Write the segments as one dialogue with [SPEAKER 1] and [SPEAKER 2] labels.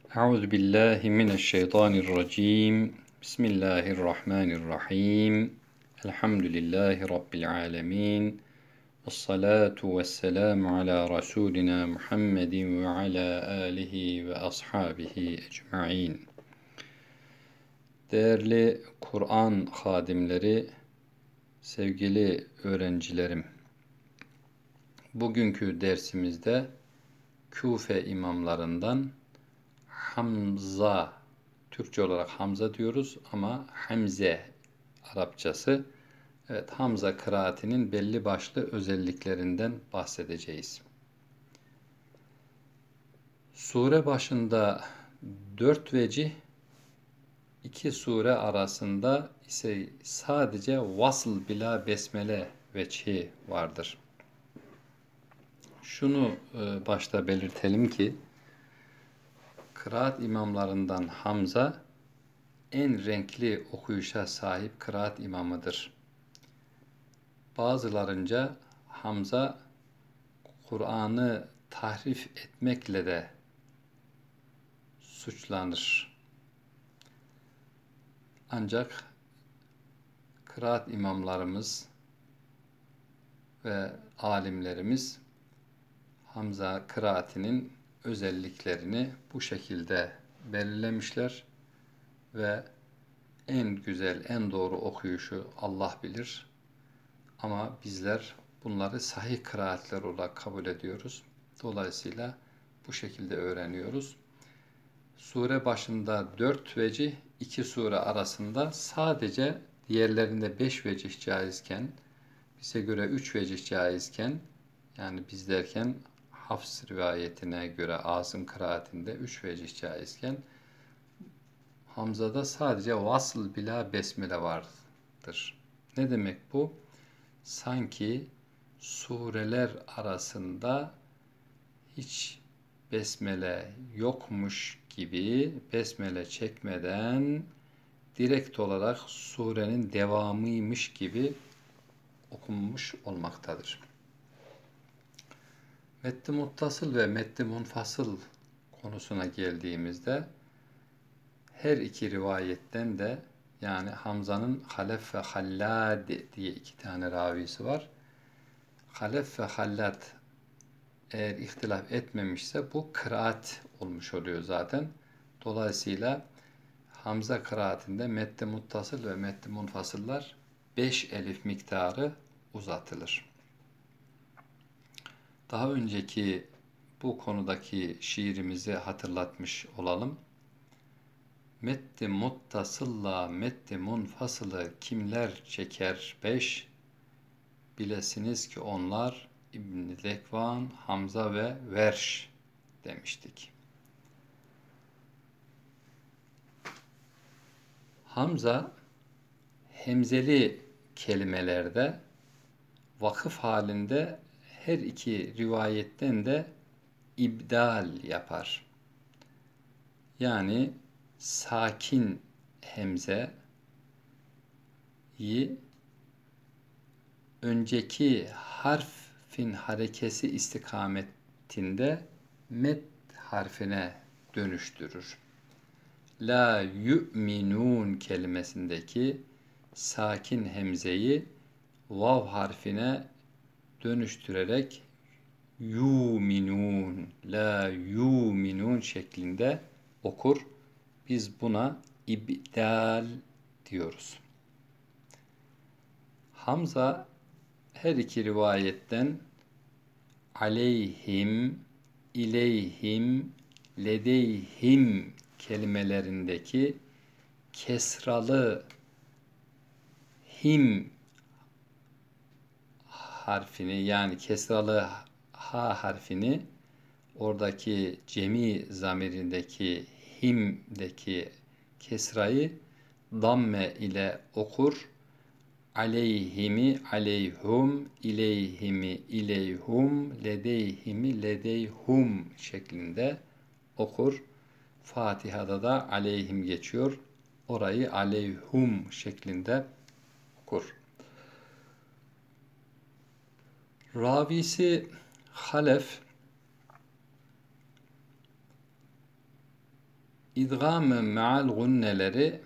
[SPEAKER 1] Euzu billahi mineşşeytanirracim. Bismillahirrahmanirrahim. Elhamdülillahi Rabbil alemin. Esselatu vesselamu ala Resulina Muhammedin ve ala alihi ve ashabihi ecmain. Değerli Kur'an hadimleri, sevgili öğrencilerim. Bugünkü dersimizde Küfe imamlarından Hamza, Türkçe olarak Hamza diyoruz ama Hamze Arapçası. Evet, Hamza kıraatinin belli başlı özelliklerinden bahsedeceğiz. Sure başında 4 vecih, 2 sure arasında ise sadece vasıl bila besmele veçhi vardır. Şunu başta belirtelim ki, kıraat imamlarından Hamza en renkli okuyuşa sahip kıraat imamıdır. Bazılarınca Hamza Kur'an'ı tahrif etmekle de suçlanır. Ancak kıraat imamlarımız ve alimlerimiz Hamza kıraatinin özelliklerini bu şekilde belirlemişler ve en güzel, en doğru okuyuşu Allah bilir. Ama bizler bunları sahih kıraatler olarak kabul ediyoruz. Dolayısıyla bu şekilde öğreniyoruz. Sure başında 4 vecih, 2 sure arasında sadece diğerlerinde 5 vecih caizken, bize göre 3 vecih caizken, yani biz derken Hafs rivayetine göre Asım kıraatinde 3 vecih caizken, Hamza'da sadece vasıl bila besmele vardır. Ne demek bu? Sanki sureler arasında hiç besmele yokmuş gibi besmele çekmeden direkt olarak surenin devamıymış gibi okunmuş olmaktadır. Meddi muttasıl ve meddi munfasıl konusuna geldiğimizde her iki rivayetten de, yani Hamza'nın Halef ve Hallad diye 2 tane ravisi var. Halef ve Hallad eğer ihtilaf etmemişse bu kıraat olmuş oluyor zaten. Dolayısıyla Hamza kıraatinde meddi muttasıl ve meddi munfasıllar 5 elif miktarı uzatılır. Daha önceki bu konudaki şiirimizi hatırlatmış olalım. Meddi muttasılla meddi munfasılı kimler çeker 5? Bilesiniz ki onlar İbn-i Zekvan, Hamza ve Verş demiştik. Hamza hemzeli kelimelerde vakıf halinde her iki rivayetten de ibdal yapar. Yani sakin hemzeyi önceki harfin harekesi istikametinde met harfine dönüştürür. La yu'minun kelimesindeki sakin hemzeyi vav harfine dönüştürerek yuminun, la yuminun şeklinde okur. Biz buna ibdal diyoruz. Hamza her iki rivayetten aleyhim, ileyhim, ledeyhim kelimelerindeki kesralı him harfini, yani kesralı ha harfini, oradaki cemi zamirindeki himdeki kesrayı damme ile okur. Aleyhimi aleyhum, ileyhimi ileyhum, ledeyhimi ledeyhum şeklinde okur. Fatiha'da da aleyhim geçiyor. Orayı aleyhum şeklinde okur. Ravisi Halef İdgam-ı meal gunneleri,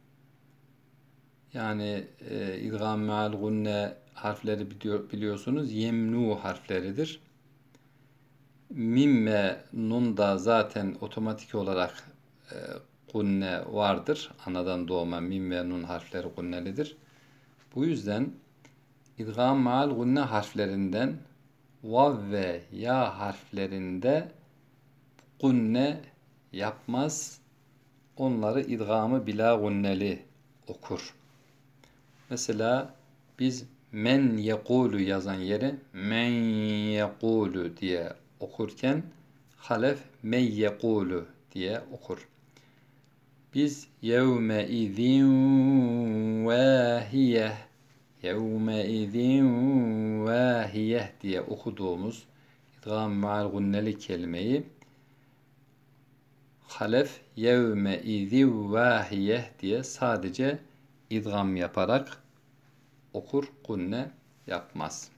[SPEAKER 1] yani idgam meal gunne harfleri biliyorsunuz yemnu harfleridir. Mim ve nun da zaten otomatik olarak e, gunne vardır. Anadan doğma mim ve nun harfleri gunnelidir. Bu yüzden idgam meal gunne harflerinden vav ve ya harflerinde gunne yapmaz. Onları idgamı bila gunneli okur. Mesela biz men yekulu yazan yeri men yekulu diye okurken halef men yekulu diye okur. Biz yevme izin vâhiye yevme izin vâhiye diye okuduğumuz idgam ma'al gunneli kelimeyi halef yevme izin vâhiye diye sadece idgam yaparak okur, gunne yapmaz.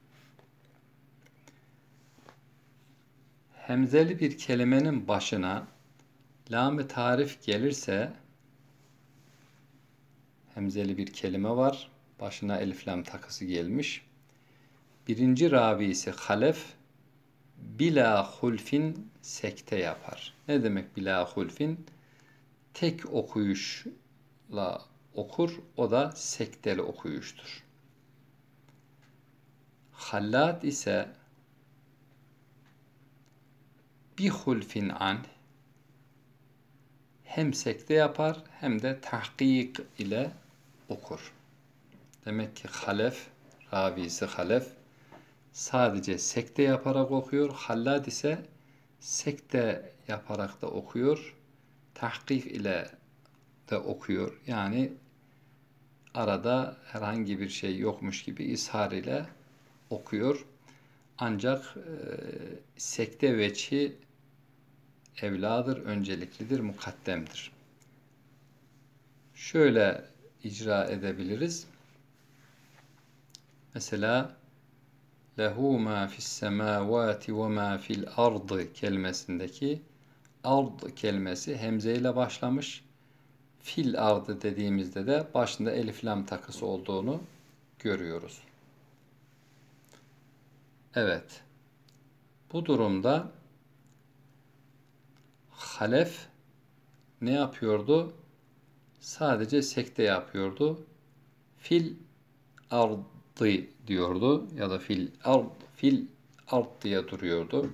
[SPEAKER 1] Hemzeli bir kelimenin başına lam-ı tarif gelirse, hemzeli bir kelime var, başına elif lam takısı gelmiş. Birinci ravi ise halef, bila hulfin sekte yapar. Ne demek bila hulfin? Tek okuyuşla okur, o da sekteli okuyuştur. Hallat ise bi hulfin an, hem sekte yapar hem de tahkik ile okur. Demek ki halef, ravisi halef sadece sekte yaparak okuyor. Hallad ise sekte yaparak da okuyor. Tahkik ile de okuyor. Yani arada herhangi bir şey yokmuş gibi ishar ile okuyor. Ancak sekte veçhi evladır, önceliklidir, mukaddemdir. Şöyle icra edebiliriz. Mesela lehu ma fis semavati ve ma fil ardı kelimesindeki ard kelimesi hemze ile başlamış. Fil ardı dediğimizde de başında elif lam takısı olduğunu görüyoruz. Evet. Bu durumda halef ne yapıyordu? Sadece sekte yapıyordu. Fil ardı diyordu ya da fil ard diye duruyordu.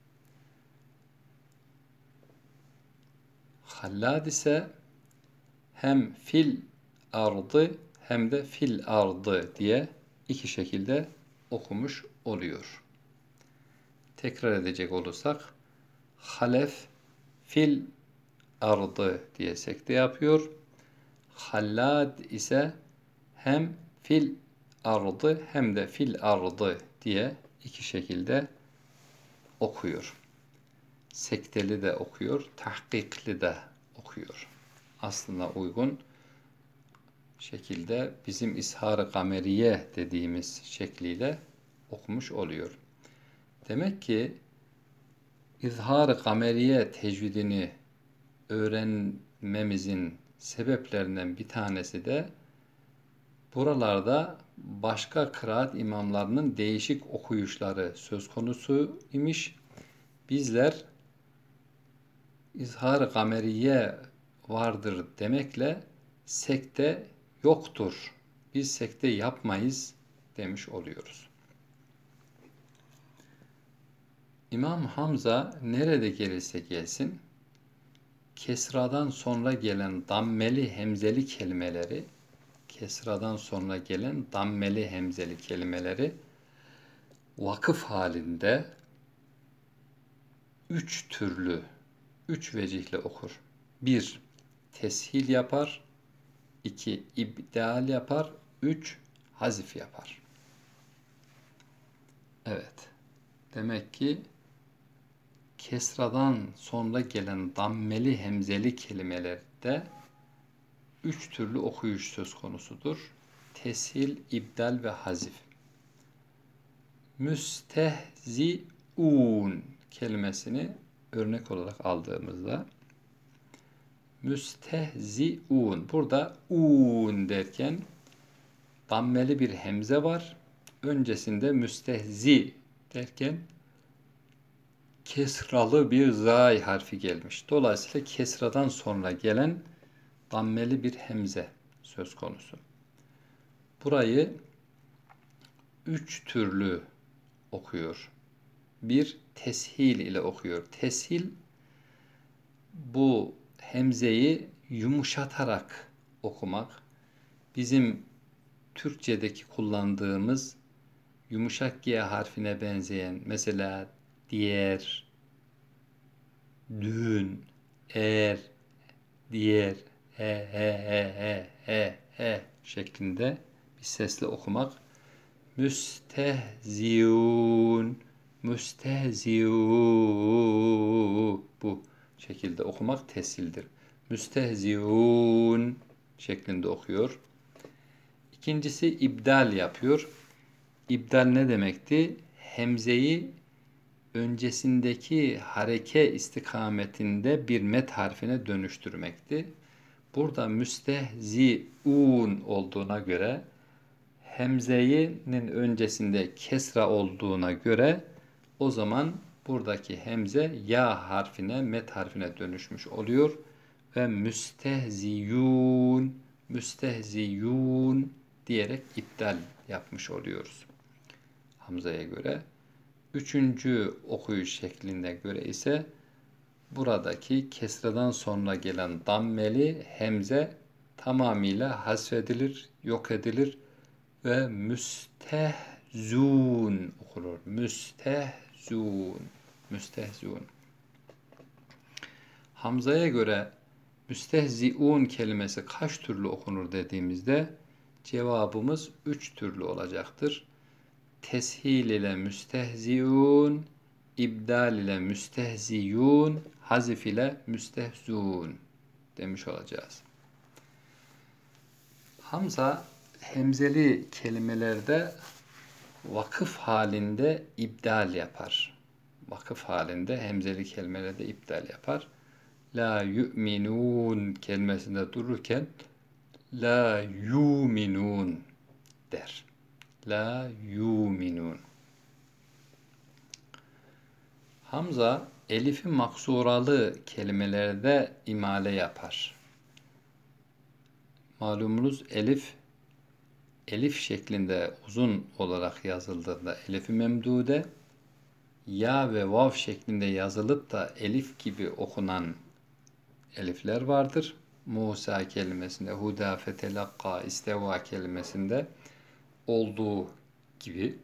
[SPEAKER 1] Hallad ise hem fil ardı hem de fil ardı diye iki şekilde okumuş oluyor. Tekrar edecek olursak halef fil ardı diye sekte yapıyor. Hallad ise hem fil ardı hem de fil ardı diye iki şekilde okuyor. Sekteli de okuyor, tahkikli de okuyor. Aslında uygun şekilde bizim ishar-ı kameriye dediğimiz şekliyle okumuş oluyor. Demek ki izhar-ı kameriye tecvidini öğrenmemizin sebeplerinden bir tanesi de buralarda başka kıraat imamlarının değişik okuyuşları söz konusu imiş. Bizler izhar-ı kameriye vardır demekle sekte yoktur, biz sekte yapmayız demiş oluyoruz. İmam Hamza nerede gelirse gelsin, kesradan sonra gelen dammeli hemzeli kelimeleri vakıf halinde üç vecihle okur. 1. Teshil yapar. 2. İbdal yapar. 3. Hazif yapar. Evet. Demek ki kesradan sonra gelen dammeli hemzeli kelimelerde 3 türlü okuyuş söz konusudur. Teshil, ibdal ve hazif. Müstehzi'un kelimesini örnek olarak aldığımızda Müstehziun. Burada un derken dammeli bir hemze var. Öncesinde müstehzi derken kesralı bir zay harfi gelmiş. Dolayısıyla kesradan sonra gelen dammeli bir hemze söz konusu. Burayı 3 türlü okuyor. Bir, teshil ile okuyor. Teshil, bu hemzeyi yumuşatarak okumak. Bizim Türkçedeki kullandığımız yumuşak G harfine benzeyen, mesela diğer, dün, er, diğer, şeklinde bir sesle okumak. Müstehziun, müstehziu, bu şekilde okumak tesildir. Müstehziun şeklinde okuyor. İkincisi ibdal yapıyor. İbdal ne demekti? Hemzeyi öncesindeki hareke istikametinde bir met harfine dönüştürmekti. Burada müstehziun olduğuna göre, hemzenin öncesinde kesra olduğuna göre, o zaman buradaki hemze ya harfine, met harfine dönüşmüş oluyor ve müstehziyun, müstehziyun diyerek iptal yapmış oluyoruz Hamza'ya göre. Üçüncü okuyuş şekline göre ise buradaki kesradan sonra gelen dammeli hemze tamamıyla hasfedilir, yok edilir ve müstehzun okunur. Müstehzun, müstehzun. Hamza'ya göre müstehziun kelimesi kaç türlü okunur dediğimizde cevabımız 3 türlü olacaktır. Teshil ile müstehziun, ibdal ile müstehziyun, hazif ile müstehzun demiş olacağız. Hamza hemzeli kelimelerde vakıf halinde ibdal yapar. Vakıf halinde hemzeli kelimelerde ibdal yapar. La yu'minun kelimesinde dururken la yuminun der. La yuminun. Hamza elifi maksuralı kelimelerde imale yapar. Malumunuz elif şeklinde uzun olarak yazıldığında elifi memdude, ya ve vav şeklinde yazılıp da elif gibi okunan elifler vardır. Musa kelimesinde, huda, fetelakka, isteva kelimesinde olduğu gibi.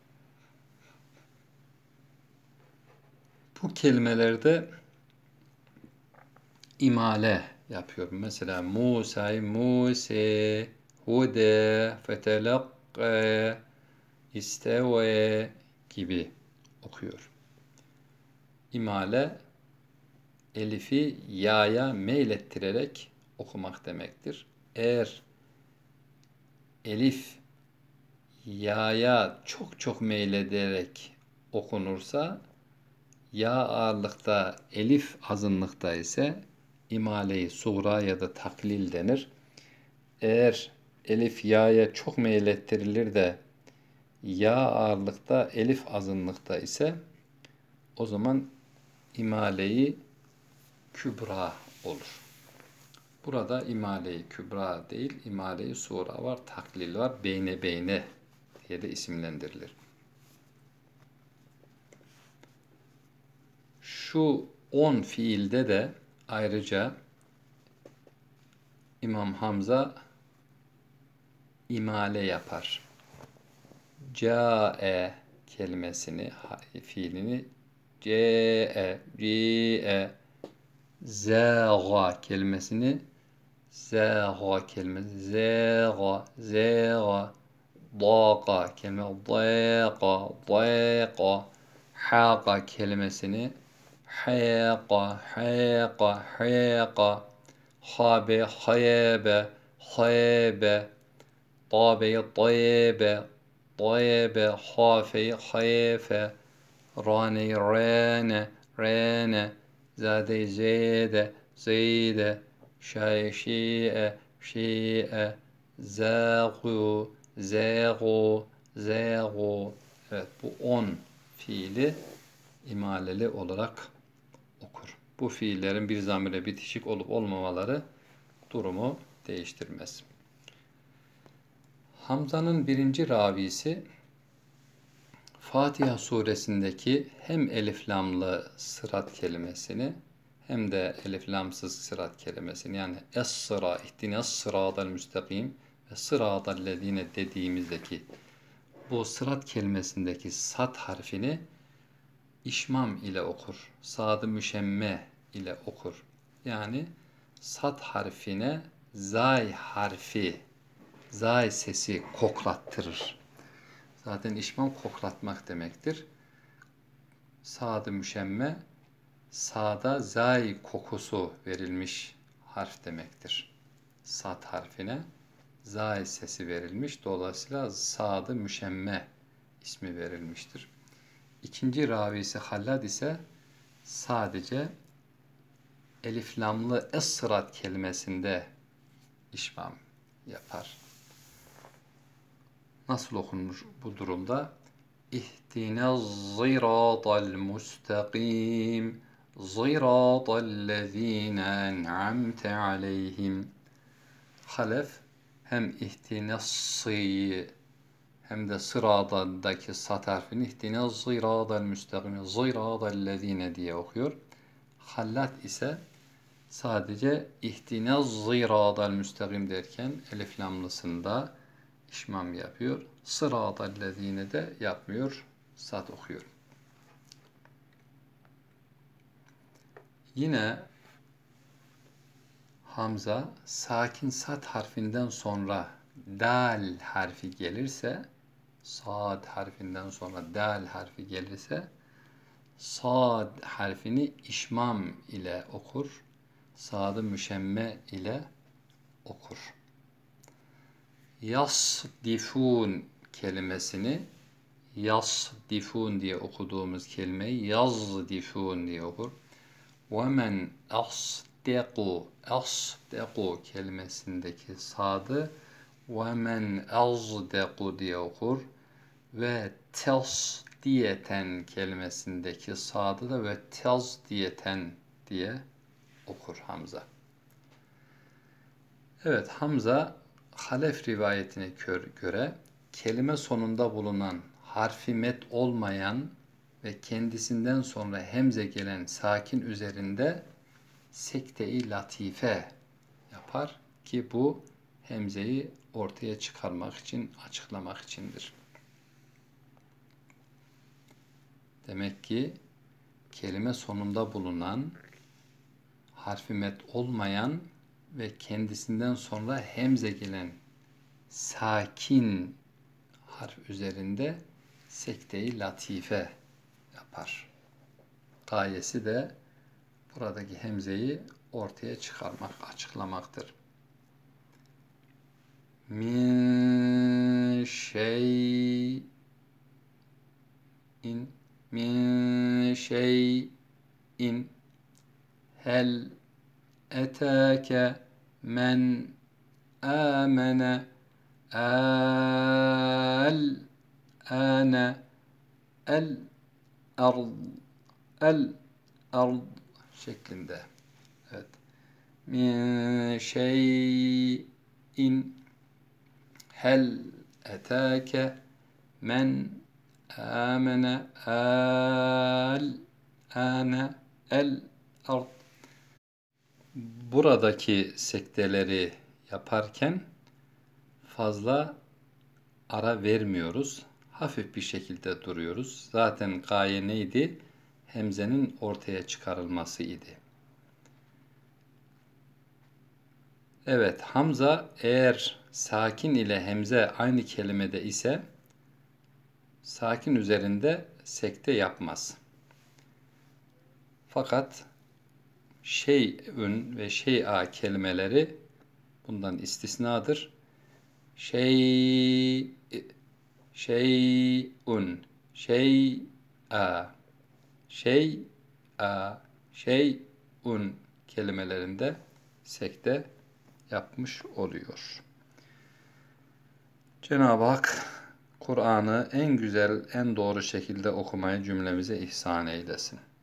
[SPEAKER 1] Bu kelimelerde imale yapıyorum. Mesela Musa'yı Muse, hude, fetelakka, isteve gibi okuyor. İmale, elifi ya'ya meylettirerek okumak demektir. Eğer elif ya'ya çok meylederek okunursa, ya ağırlıkta, elif azınlıkta ise imale-i suğra ya da taklil denir. Eğer elif ya'ya çok meylettirilir de ya ağırlıkta, elif azınlıkta ise o zaman imale-i kübra olur. Burada imale-i kübra değil, imale-i suğra var, taklil var, beyne diye de isimlendirilir. Şu 10 fiilde de ayrıca İmam Hamza imale yapar. Câe kelimesini, fiilini ci'e, zâga kelimesini, zâga kelimesi, zâga, dâga kelimesi, dâga, hâga kelimesini, hâga, habe, hayebe, tabeyi, طيب خافي خيف راني ران زادي زيد şi'e, şi'e, zâgu, zâgu, zâgu. Evet, bu 10 fiili imaleli olarak okur. Bu fiillerin bir zamire bitişik olup olmamaları durumu değiştirmez. Hamza'nın birinci ravisi Fatiha suresindeki hem elif lamlı sırat kelimesini hem de elif lamsız sırat kelimesini, yani es-sıra, ihtinas sıratal müstakim ve sıratal lezine dediğimizdeki bu sırat kelimesindeki sat harfini işmam ile okur. Sad-ı müşemme ile okur. Yani sat harfine zay harfi, zay sesi koklattırır. Zaten işmam koklatmak demektir. Sad-ı müşemme, sa'da zay kokusu verilmiş harf demektir. Sad harfine zay sesi verilmiş. Dolayısıyla sad-ı müşemme ismi verilmiştir. İkinci ravisi Hallad ise sadece elif lamlı es-sırat kelimesinde işmam yapar. Nasıl okunur bu durumda? İhtinaz ziratal mustakim ziratal lezine en'amte aleyhim. Halef hem ihtinas'ı hem de sıradaki sat harfini ihtinaz ziratal müstakim ziratal lezine diye okuyor. Hallat ise sadece ihtinaz ziratal müstakim derken elif lamlısında işmam yapıyor. Sıratallezine de yapmıyor. Sat okuyor. Yine Hamza sakin sat harfinden sonra dal harfi gelirse, sad harfinden sonra dal harfi gelirse sad harfini işmam ile okur. Sad-ı müşemme ile okur. Yasdifun kelimesini yasdifun diye okuduğumuz kelimeyi yazdifun diye okur. وَمَنْ أَصْدَقُ kelimesindeki sadı وَمَنْ أَصْدَقُ diye okur. Ve tasdiyeten kelimesindeki sadı da ve tazdiyeten diye okur Hamza. Evet, Hamza Halef rivayetine göre kelime sonunda bulunan harfi met olmayan ve kendisinden sonra hemze gelen sakin üzerinde sekte-i latife yapar ki bu hemzeyi ortaya çıkarmak için, açıklamak içindir. Demek ki kelime sonunda bulunan harfi met olmayan ve kendisinden sonra hemze gelen sakin harf üzerinde sekte-i latife yapar. Gayesi de buradaki hemzeyi ortaya çıkarmak, açıklamaktır. Min şeyin hel etâke men âmene el âne el ard şeklinde. Evet. Min şeyin hel etâke men âmene el âne el ard. Buradaki sekteleri yaparken fazla ara vermiyoruz. Hafif bir şekilde duruyoruz. Zaten gaye neydi? Hemzenin ortaya çıkarılması idi. Evet, Hamza eğer sakin ile hemze aynı kelimede ise sakin üzerinde sekte yapmaz. Fakat şeyün ve şey'a kelimeleri bundan istisnadır. Şey'un, şey'a, şey'a, şey'un kelimelerinde sekte yapmış oluyor. Cenab-ı Hak Kur'an'ı en güzel, en doğru şekilde okumayı cümlemize ihsan eylesin.